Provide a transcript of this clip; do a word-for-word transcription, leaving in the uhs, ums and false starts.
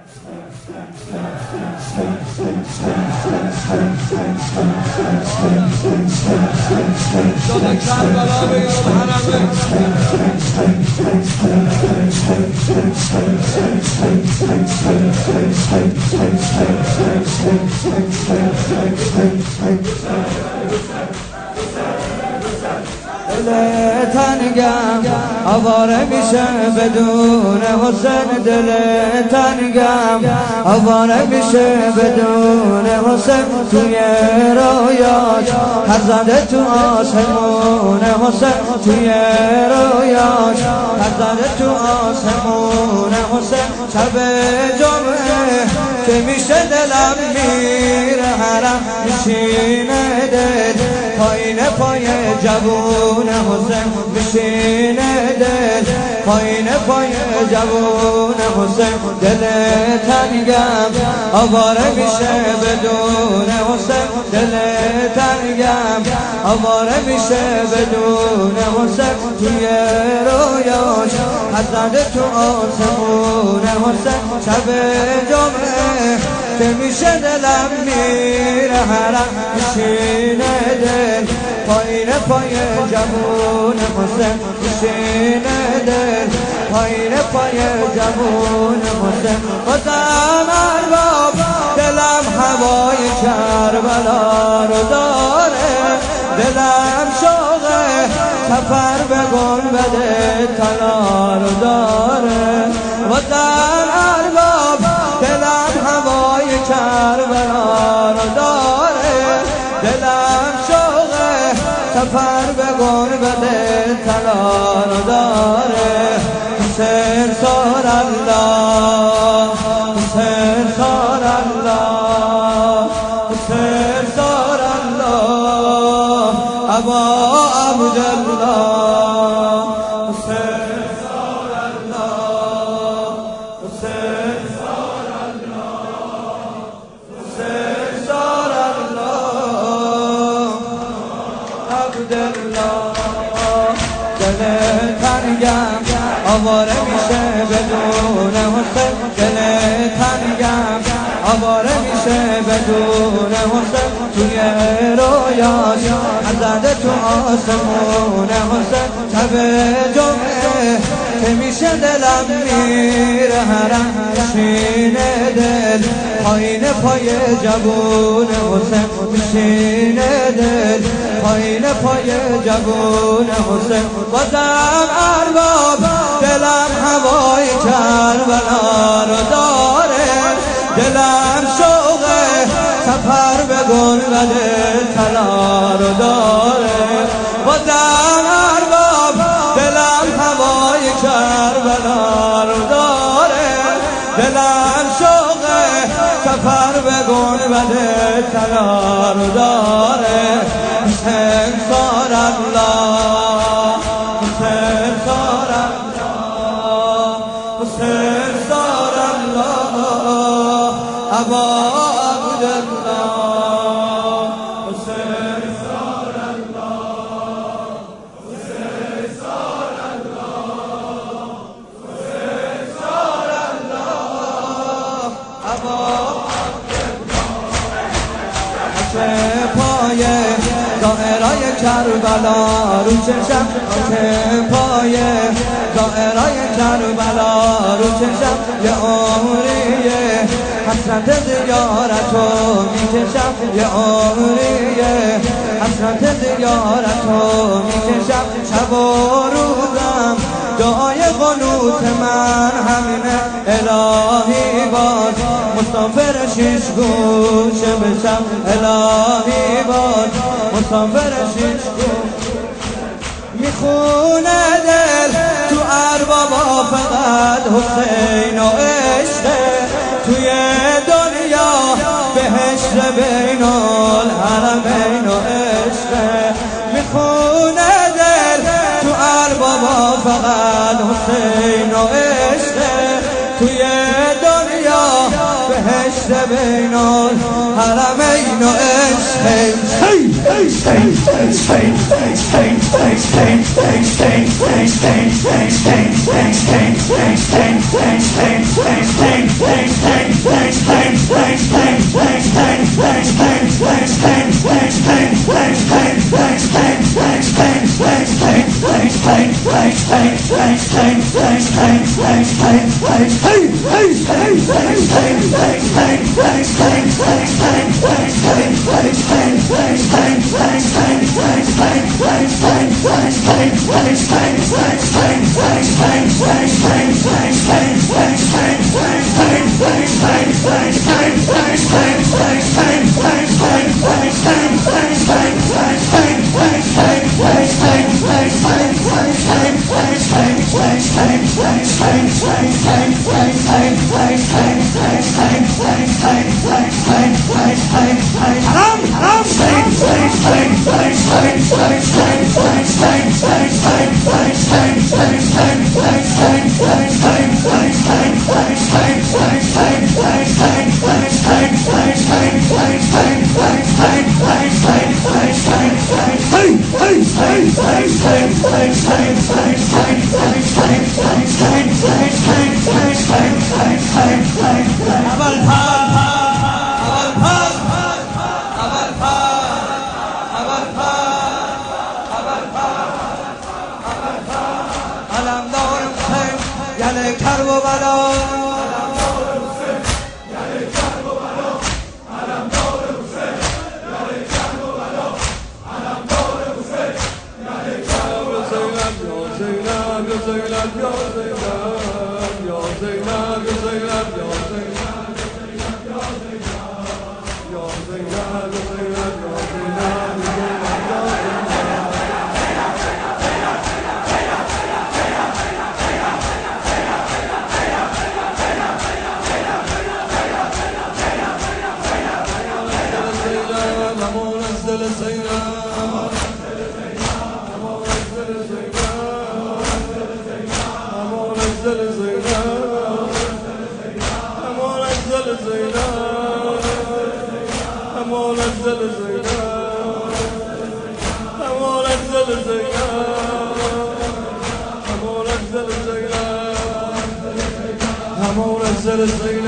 شده کربلا بگرم حرمه دل تنگم آواره میشه بدون حسین، دل تنگم آواره میشه بدون حسین، توی رویاش پر زده تو آسمون حسین، توی رویاش پر زده تو آسمون حسین. شب جمعه که میشه دلم میره حرم میشینه دل، پایین پای جوون حسین میشینه دل، پایین پای جوون حسین. دل تنگم آواره میشه بدون حسین، دل تنگم آواره میشه بدون حسین، توی رویاش حضرت تو آسمون حسین. شب جمعه که میشه دلم میره حرم میشینه دل، پایین پای جوون حسین میشینه دل، پایین پای جوون حسین. بازم ارباب دلم هوای کربلا رو داره، دلم شوقه سفر به گنبد طلا رو داره. بازم ارباب دلم هوای کربلا رو داره، دلم شوقه سفر به گنبد طلا رو داره. حسین سار الله، حسین سار الله، حسین سار الله، ابا عبدالله، حسین سار الله، حسین سار الله، حسین سار الله، عبدالله. دل تنگم آواره میشه بدون حسین، دل تنگم آواره میشه بدون حسین، توی رویاش حضرت تو آسمون حسین. شب جمعه که میشه دلم میره حرم میشینه دل، پایین پای جوون حسین میشینه دل، پایین پای جوون حسین. بازم ارباب دلم هوای کربلا رو داره، دلم شوقه سفر به گنبد طلا رو داره. بازم ارباب دلم هوای کربلا رو داره، دلم شوقه سفر به گنبد طلا رو داره. حسین سار الله، حسین سار الله، حسین سار الله، ابا عبدالله، حسین سار الله، حسین سار الله، حسین سار الله، ابا عبدالله. پایه دائرای کربلا رو چشم، که پایه دائرای کربلا رو چشم، یه عمریه حسرت زیارتو میکشم، یه عمریه حسرت زیارتو میکشم. شب و روزم دعای قنوت من همینه، الهی باز مسافر شیش گوشه بشم، الهی باز مسافر شیش گوشه. میخونه دل تو اربابا فقط حسین و عشقه، توی دنیا بهشت بین الحرمین و عشقه. میخونه دل تو اربابا فقط حسین و عشقه، توی دنیا بهشت بین الحرمین و عشقه. I'm on a